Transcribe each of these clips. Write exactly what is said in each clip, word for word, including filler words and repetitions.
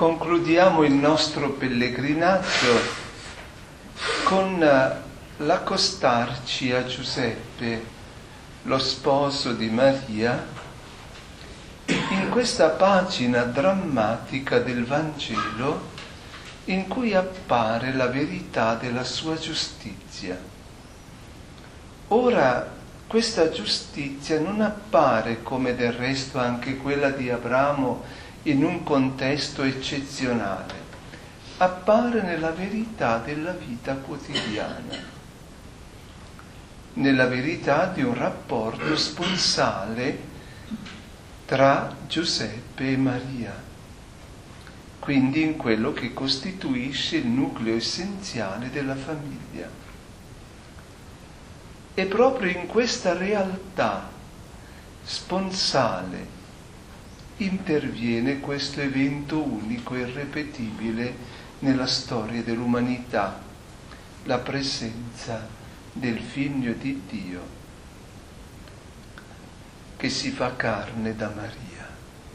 concludiamo il nostro pellegrinaggio con l'accostarci a Giuseppe, lo sposo di Maria, in questa pagina drammatica del Vangelo in cui appare la verità della sua giustizia. Ora, questa giustizia non appare, come del resto anche quella di Abramo, in un contesto eccezionale, appare nella verità della vita quotidiana, nella verità di un rapporto sponsale tra Giuseppe e Maria, quindi in quello che costituisce il nucleo essenziale della famiglia. E proprio in questa realtà sponsale interviene questo evento unico e irripetibile nella storia dell'umanità, la presenza del Figlio di Dio che si fa carne da Maria.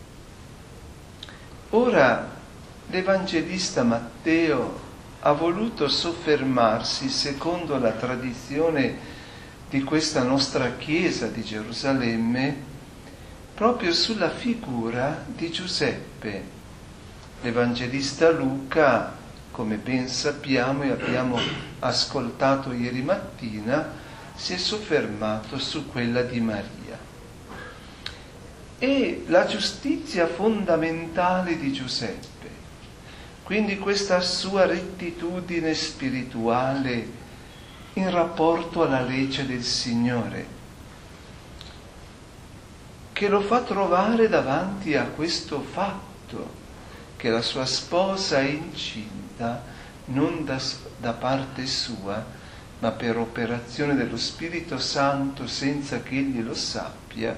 Ora l'Evangelista Matteo ha voluto soffermarsi, secondo la tradizione di questa nostra Chiesa di Gerusalemme, proprio sulla figura di Giuseppe. L'Evangelista Luca, come ben sappiamo e abbiamo ascoltato ieri mattina, si è soffermato su quella di Maria. E la giustizia fondamentale di Giuseppe, quindi questa sua rettitudine spirituale in rapporto alla legge del Signore, che lo fa trovare davanti a questo fatto, che la sua sposa è incinta non da, da parte sua, ma per operazione dello Spirito Santo senza che egli lo sappia,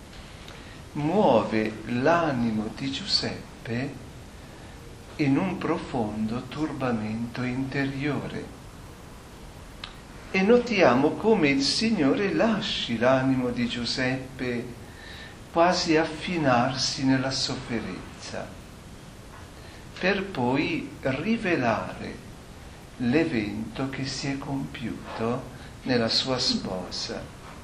muove l'animo di Giuseppe in un profondo turbamento interiore. E notiamo come il Signore lasci l'animo di Giuseppe quasi affinarsi nella sofferenza, per poi rivelare l'evento che si è compiuto nella sua sposa.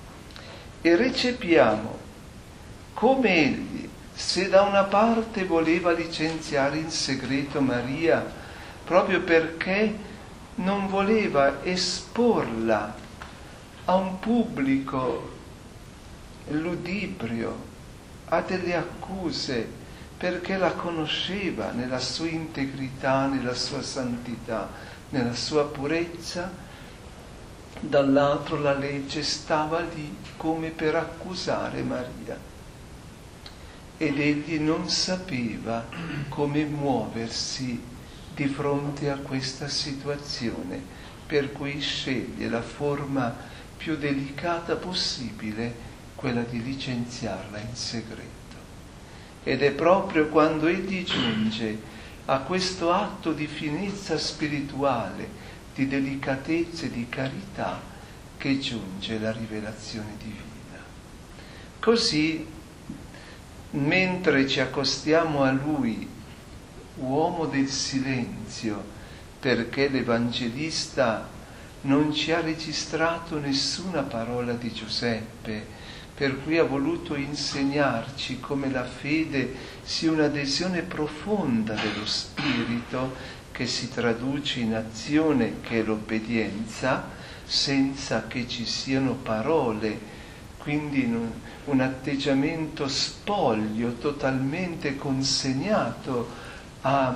E recepiamo come egli, se da una parte voleva licenziare in segreto Maria, proprio perché non voleva esporla a un pubblico ludibrio, a delle accuse, perché la conosceva nella sua integrità, nella sua santità, nella sua purezza, dall'altro la legge stava lì come per accusare Maria. Ed egli non sapeva come muoversi di fronte a questa situazione, per cui sceglie la forma più delicata possibile, quella di licenziarla in segreto. Ed è proprio quando egli giunge a questo atto di finezza spirituale, di delicatezza e di carità, che giunge la rivelazione divina. Così, mentre ci accostiamo a lui, uomo del silenzio, perché l'Evangelista non ci ha registrato nessuna parola di Giuseppe, per cui ha voluto insegnarci come la fede sia un'adesione profonda dello spirito che si traduce in azione, che è l'obbedienza, senza che ci siano parole, quindi un atteggiamento spoglio, totalmente consegnato a,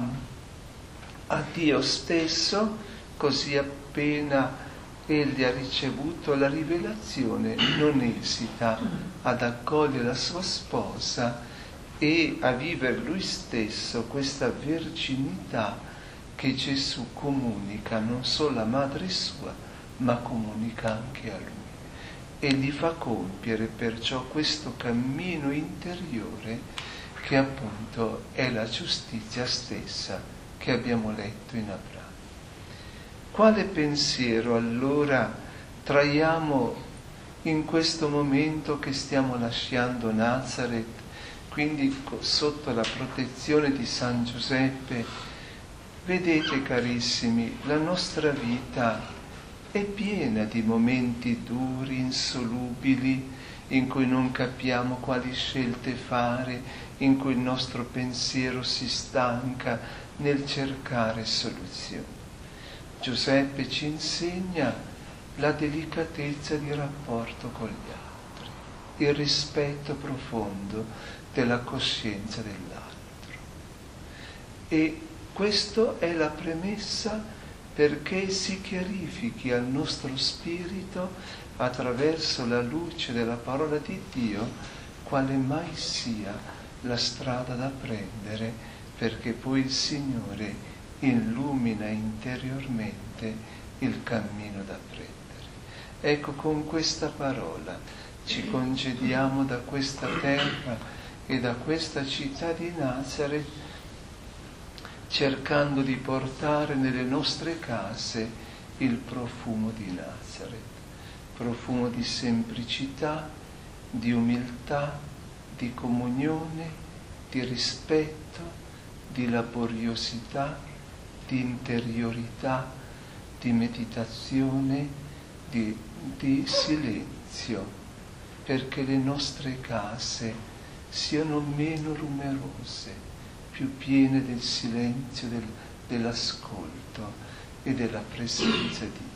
a Dio stesso, così appena egli ha ricevuto la rivelazione non esita ad accogliere la sua sposa e a vivere lui stesso questa verginità che Gesù comunica non solo a madre sua, ma comunica anche a lui. E gli fa compiere perciò questo cammino interiore che appunto è la giustizia stessa che abbiamo letto in Abramo. Quale pensiero allora traiamo in questo momento che stiamo lasciando Nazareth, quindi sotto la protezione di San Giuseppe. Vedete carissimi, la nostra vita è piena di momenti duri, insolubili, in cui non capiamo quali scelte fare, in cui il nostro pensiero si stanca nel cercare soluzioni. Giuseppe ci insegna la delicatezza di rapporto con gli altri, il rispetto profondo della coscienza dell'altro. E questa è la premessa perché si chiarifichi al nostro spirito, attraverso la luce della parola di Dio, quale mai sia la strada da prendere, perché poi il Signore illumina interiormente il cammino da prendere. Ecco, con questa parola ci congediamo da questa terra e da questa città di Nazareth, cercando di portare nelle nostre case il profumo di Nazareth, profumo di semplicità, di umiltà, di comunione, di rispetto, di laboriosità, di interiorità, di meditazione, di, di silenzio, perché le nostre case siano meno rumorose, più piene del silenzio, del, dell'ascolto e della presenza di Dio.